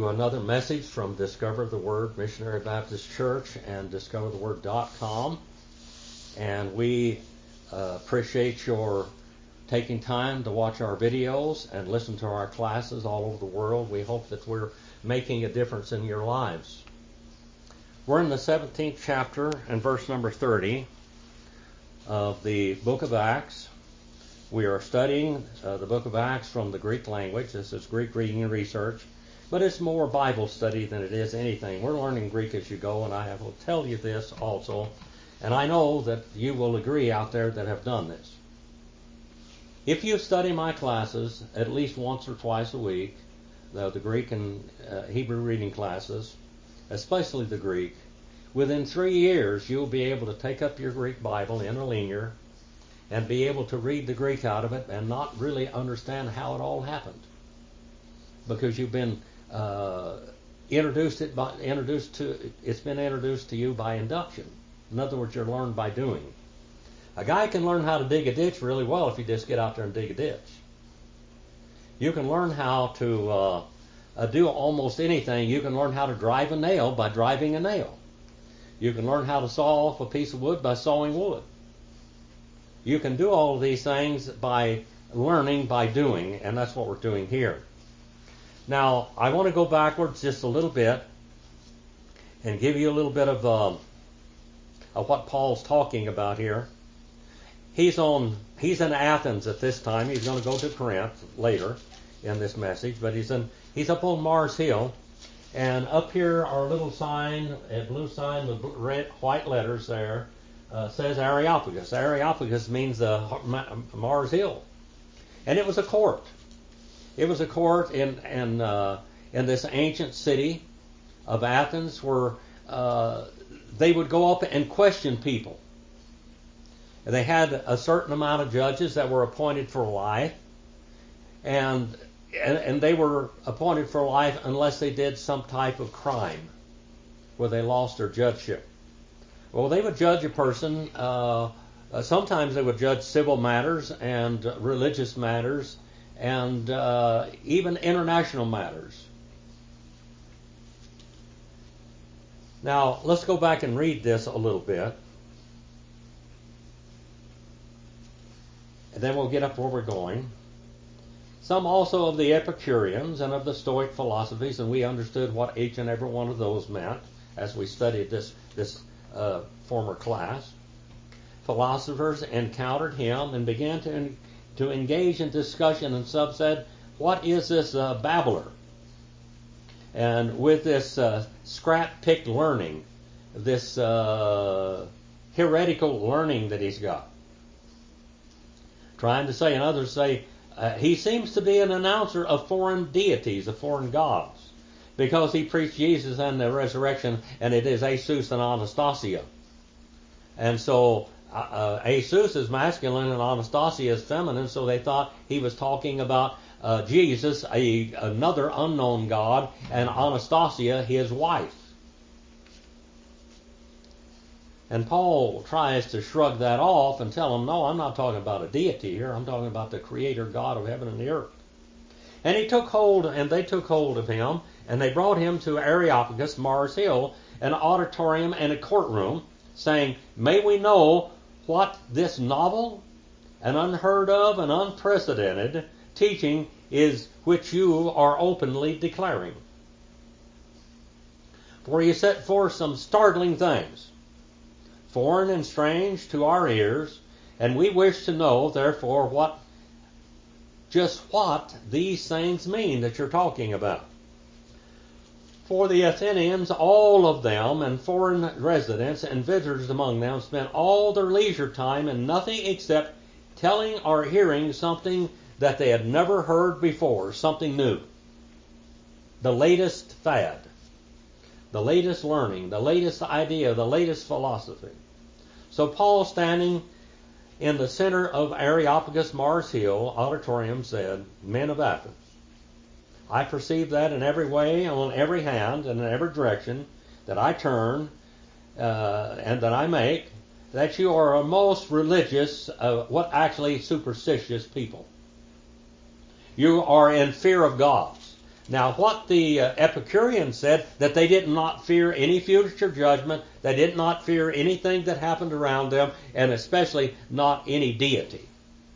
to another message from Discover the Word Missionary Baptist Church and discovertheword.com. And we appreciate your taking time to watch our videos and listen to our classes all over the world. We hope that we're making a difference in your lives. We're in the 17th chapter and verse number 30 of the book of Acts. We are studying the book of Acts from the Greek language. This is Greek reading and research, but it's more Bible study than it is anything. We're learning Greek as you go, and I will tell you this also, and I know that you will agree out there that have done this. If you study my classes at least once or twice a week, the Greek and Hebrew reading classes, especially the Greek, within 3 years you'll be able to take up your Greek Bible interlinear and be able to read the Greek out of it and not really understand how it all happened, because you've been introduced to you by induction. In other words, you're learned by doing. A guy can learn how to dig a ditch really well if you just get out there and dig a ditch. You can learn how to do almost anything. You can learn how to drive a nail by driving a nail. You can learn how to saw off a piece of wood by sawing wood. You can do all of these things by learning by doing, and that's what we're doing here. Now, I want to go backwards just a little bit and give you a little bit of what Paul's talking about here. He's in Athens at this time. He's going to go to Corinth later in this message, but he's up on Mars Hill, and up here our little sign, a blue sign with red, white letters there, says Areopagus. Areopagus means Mars Hill, and it was a court. It was a court in this ancient city of Athens where they would go up and question people. And they had a certain amount of judges that were appointed for life, and they were appointed for life unless they did some type of crime where they lost their judgeship. Well, they would judge a person. Sometimes they would judge civil matters and religious matters and even international matters. Now, let's go back and read this a little bit. And then we'll get up where we're going. Some also of the Epicureans and of the Stoic philosophies, and we understood what each and every one of those meant as we studied this former class. Philosophers encountered him and began to engage in discussion, and some said, "What is this babbler?" And with this scrap-picked learning, this heretical learning that he's got, trying to say, and others say, he seems to be an announcer of foreign deities, of foreign gods, because he preached Jesus and the resurrection, and it is Jesus and Anastasia. And so Jesus is masculine and Anastasia is feminine, so they thought he was talking about Jesus, another unknown God, and Anastasia, his wife. And Paul tries to shrug that off and tell them, no, I'm not talking about a deity here. I'm talking about the creator God of heaven and the earth. And they took hold of him, and they brought him to Areopagus, Mars Hill, an auditorium and a courtroom, saying, "May we know what this novel and unheard of and unprecedented teaching is which you are openly declaring. For you set forth some startling things, foreign and strange to our ears, and we wish to know, therefore, just what these things mean that you're talking about. For the Athenians, all of them, and foreign residents and visitors among them, spent all their leisure time in nothing except telling or hearing something that they had never heard before, something new. The latest fad, the latest learning, the latest idea, the latest philosophy. So Paul, standing in the center of Areopagus, Mars Hill auditorium, said, "Men of Athens, I perceive that in every way, on every hand, and in every direction that I turn and that I make, that you are a most religious, superstitious people. You are in fear of gods. Now, what the Epicureans said, that they did not fear any future judgment, they did not fear anything that happened around them, and especially not any deity.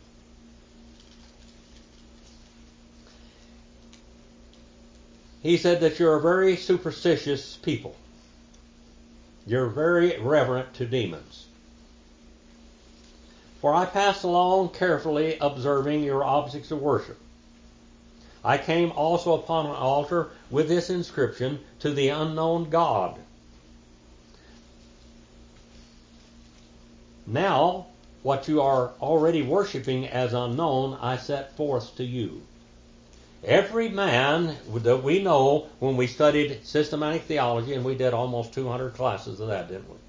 He said that you're a very superstitious people. You're very reverent to demons. For I passed along carefully observing your objects of worship. I came also upon an altar with this inscription, to the unknown God. Now, what you are already worshiping as unknown, I set forth to you. Every man that we know, when we studied systematic theology, and we did almost 200 classes of that, didn't we?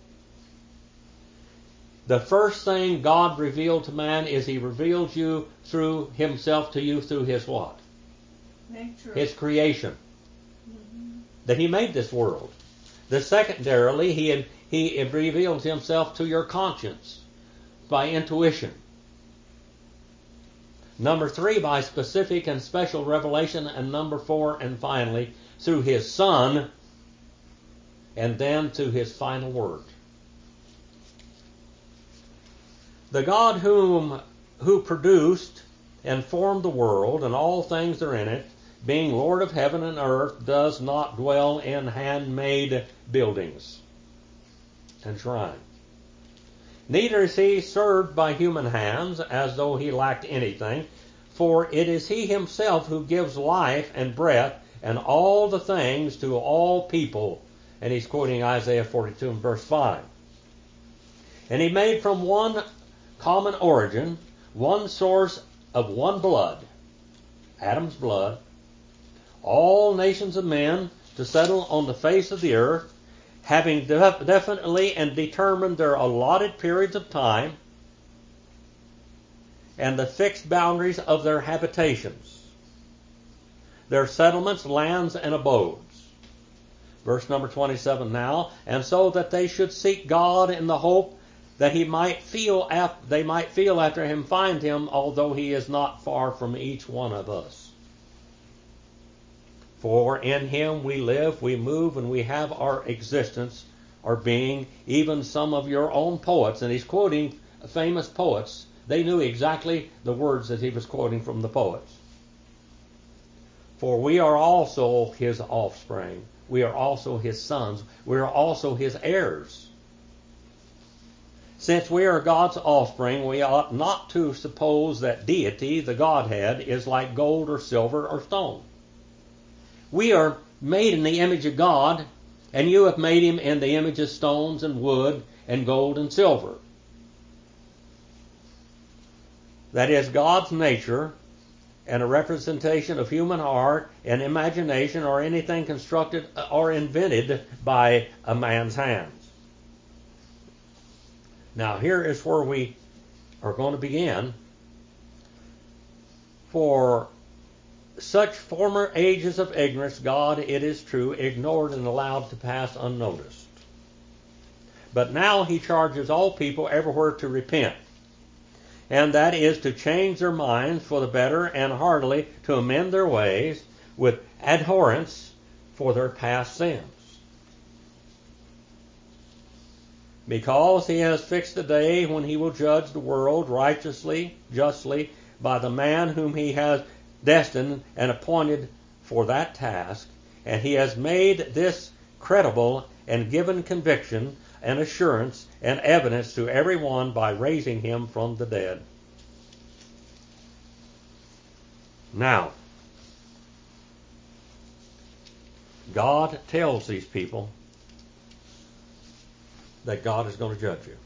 The first thing God revealed to man is He revealed you through Himself to you through His what? Nature. His creation. That He made this world. The secondarily, He revealed Himself to your conscience by intuition. Number 3, by specific and special revelation. And number 4, and finally, through His Son, and then through His final word. The God who produced and formed the world and all things that are in it, being Lord of heaven and earth, does not dwell in handmade buildings and shrines. Neither is He served by human hands as though He lacked anything, for it is He Himself who gives life and breath and all the things to all people. And he's quoting Isaiah 42 and verse 5. And He made from one common origin, one source of one blood, Adam's blood, all nations of men to settle on the face of the earth, having definitely and determined their allotted periods of time and the fixed boundaries of their habitations, their settlements, lands, and abodes. Verse number 27 now, and so that they should seek God in the hope that they might feel after Him, find Him, although He is not far from each one of us. For in Him we live, we move, and we have our existence, our being. Even some of your own poets, and he's quoting famous poets, they knew exactly the words that he was quoting from the poets. For we are also His offspring. We are also His sons. We are also His heirs. Since we are God's offspring, we ought not to suppose that deity, the Godhead, is like gold or silver or stone. We are made in the image of God, and you have made Him in the image of stones and wood and gold and silver. That is God's nature and a representation of human art and imagination or anything constructed or invented by a man's hands. Now here is where we are going to begin. For such former ages of ignorance, God, it is true, ignored and allowed to pass unnoticed. But now He charges all people everywhere to repent. And that is to change their minds for the better and heartily to amend their ways with abhorrence for their past sins. Because He has fixed the day when He will judge the world righteously, justly, by the man whom He has destined and appointed for that task, and He has made this credible and given conviction and assurance and evidence to everyone by raising Him from the dead. Now, God tells these people that God is going to judge you.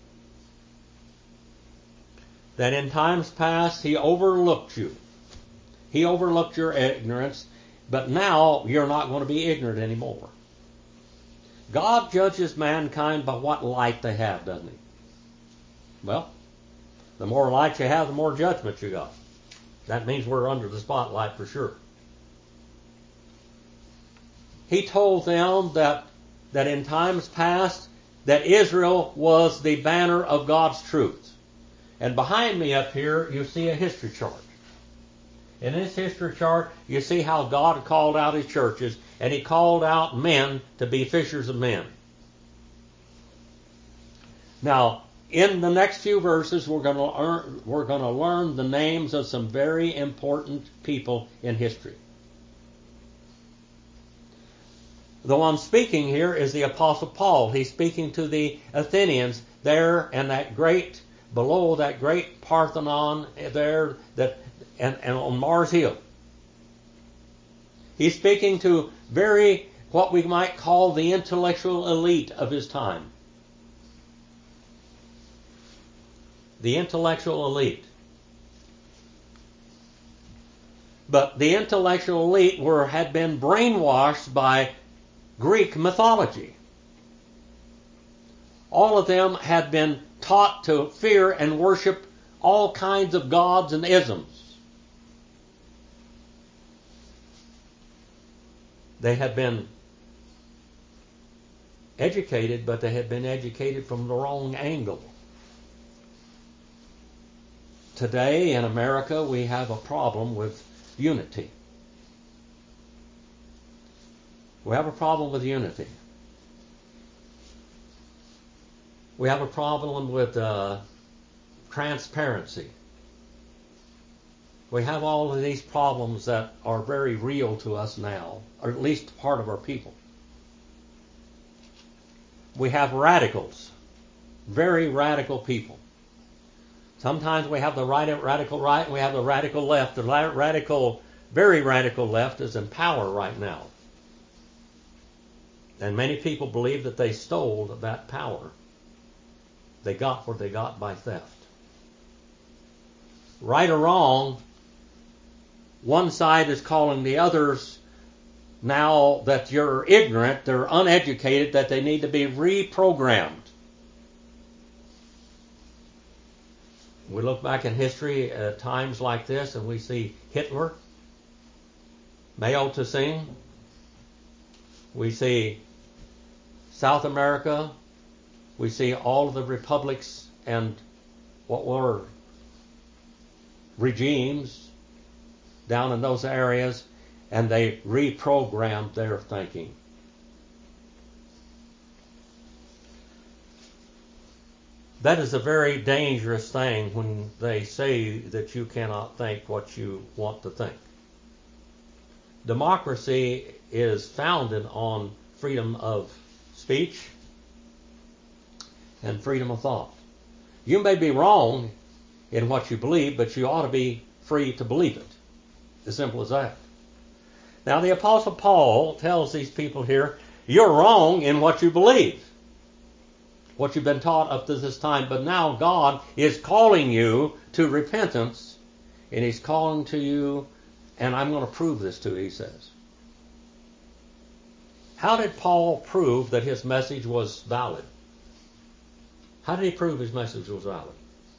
That in times past He overlooked you. He overlooked your ignorance, but now you're not going to be ignorant anymore. God judges mankind by what light they have, doesn't He? Well, the more light you have, the more judgment you got. That means we're under the spotlight for sure. He told them that in times past that Israel was the banner of God's truth. And behind me up here, you see a history chart. In this history chart, you see how God called out his churches, and he called out men to be fishers of men. Now, in the next few verses, we're going to learn the names of some very important people in history. The one speaking here is the Apostle Paul. He's speaking to the Athenians there and below that great Parthenon there and on Mars Hill. He's speaking to what we might call the intellectual elite of his time. The intellectual elite. But the intellectual elite had been brainwashed by Greek mythology. All of them had been taught to fear and worship all kinds of gods and isms. They had been educated, but they had been educated from the wrong angle. Today in America, we have a problem with unity. We have a problem with unity. We have a problem with transparency. We have all of these problems that are very real to us now, or at least part of our people. We have radicals, very radical people. Sometimes we have the radical right and we have the radical left. The very radical left is in power right now. And many people believe that they stole that power. They got what they got by theft. Right or wrong, one side is calling the others, now that you're ignorant, they're uneducated, that they need to be reprogrammed. We look back in history at times like this and we see Hitler, Mao Zedong. We see South America. We see all of the republics and what were regimes down in those areas, and they reprogrammed their thinking. That is a very dangerous thing when they say that you cannot think what you want to think. Democracy is founded on freedom of speech and freedom of thought. You may be wrong in what you believe, but you ought to be free to believe it. As simple as that. Now the Apostle Paul tells these people here, you're wrong in what you believe, what you've been taught up to this time, but now God is calling you to repentance, and he's calling to you, and I'm going to prove this to you, he says. How did Paul prove that his message was valid? How did he prove his message was valid?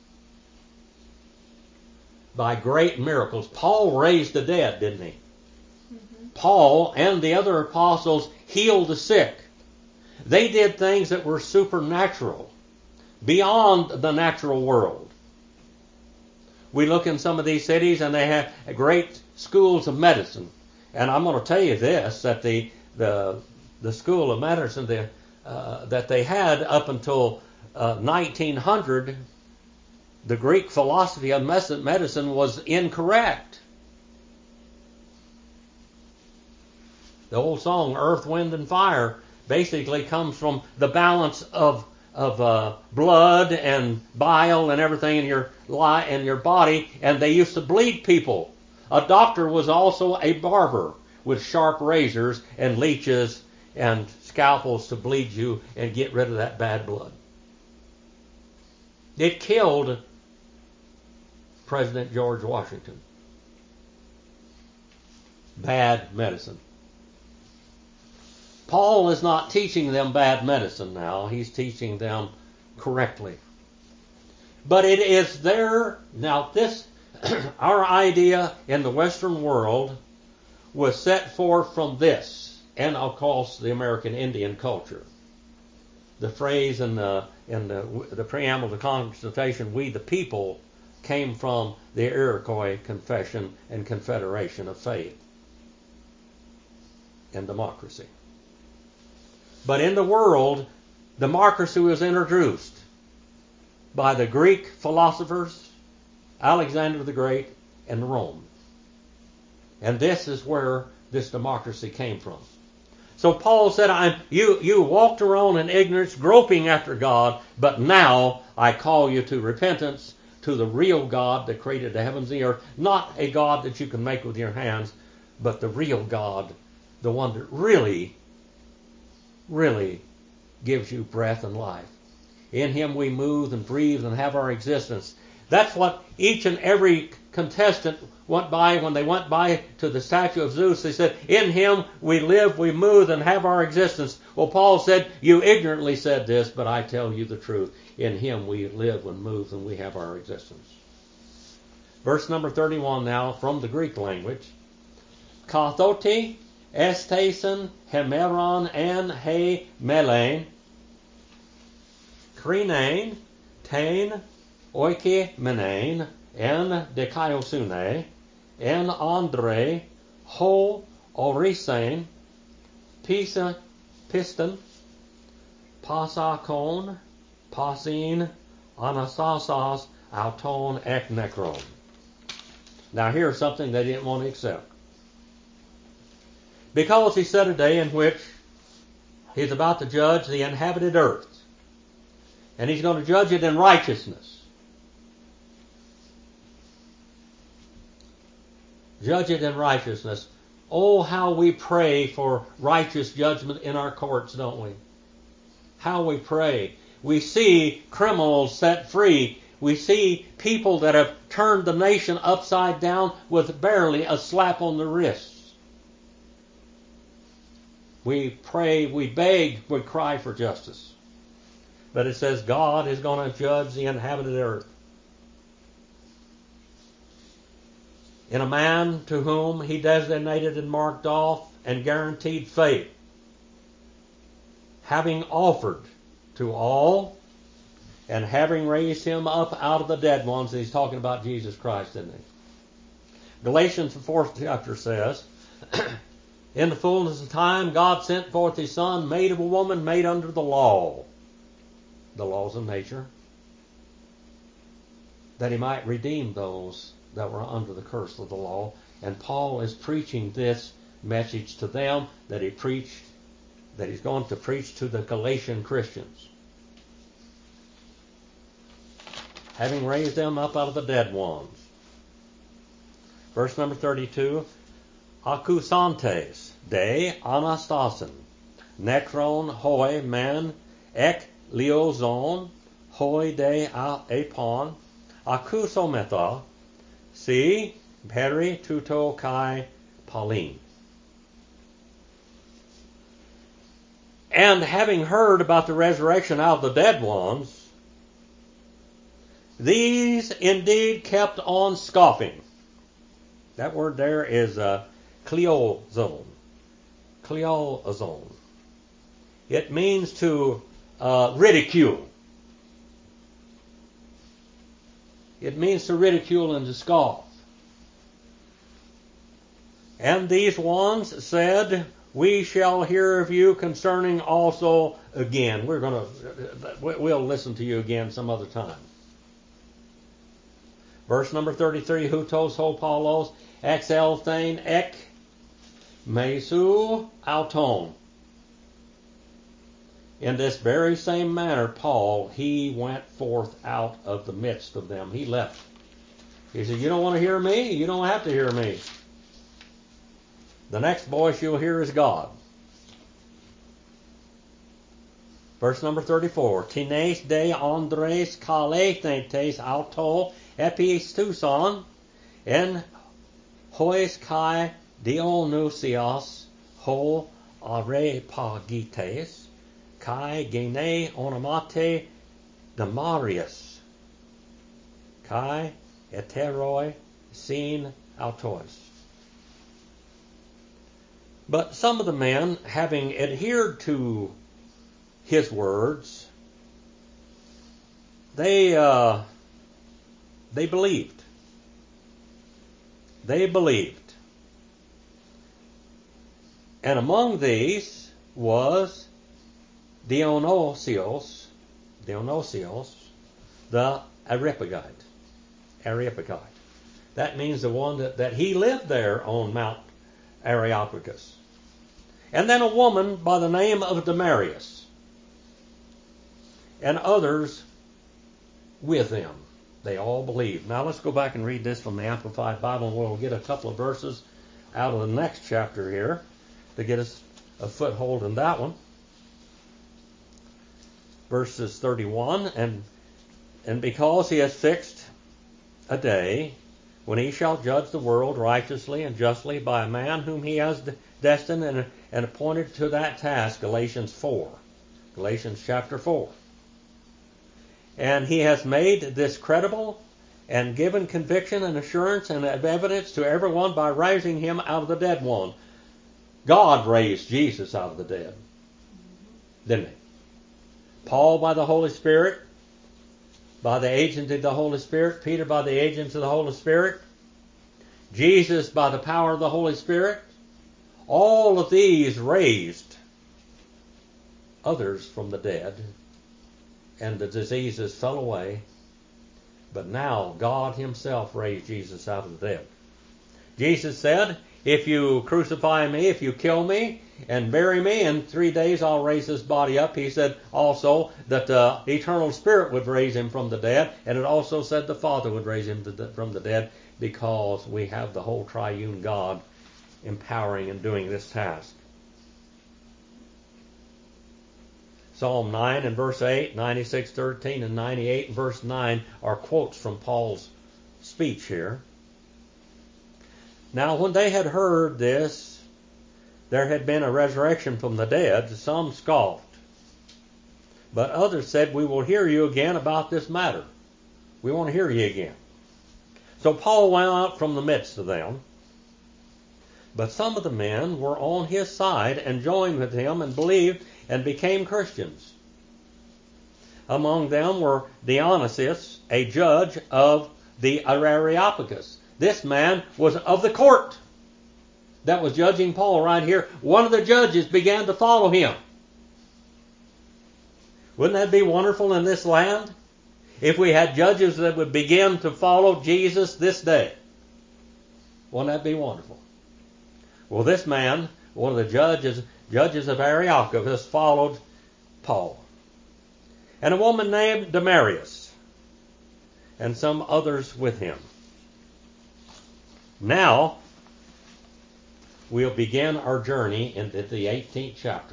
By great miracles. Paul raised the dead, didn't he? Mm-hmm. Paul and the other apostles healed the sick. They did things that were supernatural, beyond the natural world. We look in some of these cities and they have great schools of medicine. And I'm going to tell you this, that the school of medicine that they had up until 1900, the Greek philosophy of medicine was incorrect. The old song, Earth, Wind, and Fire, basically comes from the balance of blood and bile and everything in your body, and they used to bleed people. A doctor was also a barber with sharp razors and leeches and scalpels to bleed you and get rid of that bad blood. It killed President George Washington. Bad medicine. Paul is not teaching them bad medicine now. He's teaching them correctly. But it is now this, our idea in the Western world was set forth from this, and of course the American Indian culture. The phrase in the preamble of the Constitution, we the people, came from the Iroquois Confession and Confederation of Faith and Democracy. But in the world, democracy was introduced by the Greek philosophers, Alexander the Great, and Rome. And this is where this democracy came from. So Paul said, you walked around in ignorance, groping after God, but now I call you to repentance, to the real God that created the heavens and the earth. Not a God that you can make with your hands, but the real God, the one that really, really gives you breath and life. In Him we move and breathe and have our existence. That's what each and every contestant went by when they went by to the statue of Zeus. They said, in Him we live, we move, and have our existence. Well, Paul said, you ignorantly said this, but I tell you the truth. In Him we live and move, and we have our existence. Verse number 31 now, from the Greek language. Kathoti, esteisen, hemeron, en he melen, krinein, tain, oike menain, en dikaiosune, en andre, ho orisein, pisa piston, pasakon, pasin, anasasas, auton ek necron. Now here's something they didn't want to accept. Because he said a day in which he's about to judge the inhabited earth. And he's going to judge it in righteousness. Judge it in righteousness. Oh, how we pray for righteous judgment in our courts, don't we? How we pray. We see criminals set free. We see people that have turned the nation upside down with barely a slap on the wrists. We pray, we beg, we cry for justice. But it says God is going to judge the inhabited earth. In a man to whom He designated and marked off and guaranteed fate, having offered to all and having raised Him up out of the dead ones. He's talking about Jesus Christ, isn't he? Galatians, the 4th chapter says, in the fullness of time, God sent forth His Son, made of a woman, made under the law, the laws of nature, that He might redeem those that were under the curse of the law. And Paul is preaching this message to them that he's going to preach to the Galatian Christians. Having raised them up out of the dead ones. Verse number 32, Akusantes de anastasen, necron hoi men ek liozon hoi de apon, akusometha, si peri tuto kai paulin. And having heard about the resurrection out of the dead ones, these indeed kept on scoffing. That word there is kleozone. Kleozone. It means to ridicule. It means to ridicule and to scoff. And these ones said, we shall hear of you concerning also again. We'll listen to you again some other time. Verse number 33, Hutos ho Paulos, ex elthein ek mesu auton. In this very same manner, Paul, he went forth out of the midst of them. He left. He said, you don't want to hear me? You don't have to hear me. The next voice you'll hear is God. Verse number 34. Tines de Andres kalethentes auto epistuson en hois kai Dionysios ho arepagites kai gene onomate demarius kai eteroi sin autois. But some of the men, having adhered to his words, they They believed. They believed. And among these was Dionysios, the Areopagite. That means the one that he lived there on Mount Areopagus. And then a woman by the name of Damaris, and others with them. They all believed. Now let's go back and read this from the Amplified Bible, and we'll get a couple of verses out of the next chapter here to get us a foothold in that one. Verses 31, and because he has fixed a day when he shall judge the world righteously and justly by a man whom he has destined and appointed to that task, Galatians chapter 4. And he has made this credible and given conviction and assurance and evidence to everyone by raising him out of the dead one. God raised Jesus out of the dead, didn't he? Paul by the Holy Spirit, by the agency of the Holy Spirit. Peter by the agency of the Holy Spirit. Jesus by the power of the Holy Spirit. All of these raised others from the dead, and the diseases fell away. But now God himself raised Jesus out of the dead. Jesus said, if you crucify me, if you kill me and bury me, in 3 days I'll raise this body up. He said also that the eternal Spirit would raise him from the dead, and it also said the Father would raise him from the dead, because we have the whole triune God empowering and doing this task. Psalm 9 and verse 8, 96:13 and 98 and verse 9 are quotes from Paul's speech here. Now when they had heard this, there had been a resurrection from the dead, some scoffed. But others said, we will hear you again about this matter. We want to hear you again. So Paul went out from the midst of them. But some of the men were on his side and joined with him and believed and became Christians. Among them were Dionysius, a judge of the Areopagus. This man was of the court that was judging Paul right here. One of the judges began to follow him. Wouldn't that be wonderful in this land? If we had judges that would begin to follow Jesus this day. Wouldn't that be wonderful? Well, this man, one of the judges of Areopagus, followed Paul. And a woman named Damaris, and some others with him. Now, we'll begin our journey into the 18th chapter.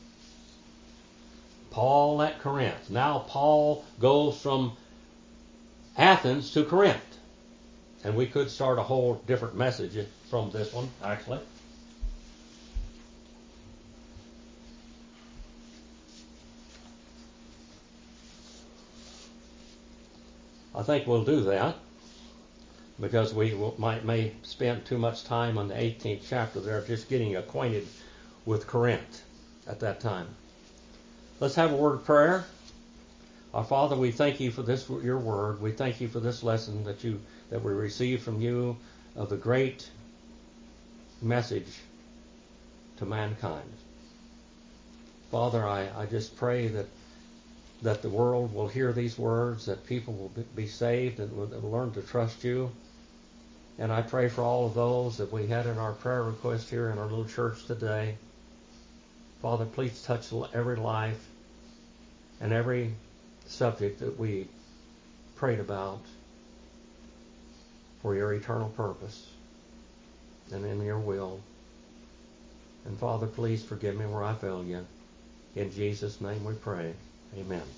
Paul at Corinth. Now Paul goes from Athens to Corinth. And we could start a whole different message from this one, actually. I think we'll do that, because we may spend too much time on the 18th chapter there just getting acquainted with Corinth at that time. Let's have a word of prayer. Our Father, we thank you for this, your word. We thank you for this lesson that we received from you of the great message to mankind. Father, I just pray that the world will hear these words, that people will be saved and will learn to trust you. And I pray for all of those that we had in our prayer request here in our little church today. Father, please touch every life and every subject that we prayed about for your eternal purpose and in your will. And Father, please forgive me where I failed you. In Jesus' name we pray. Amen.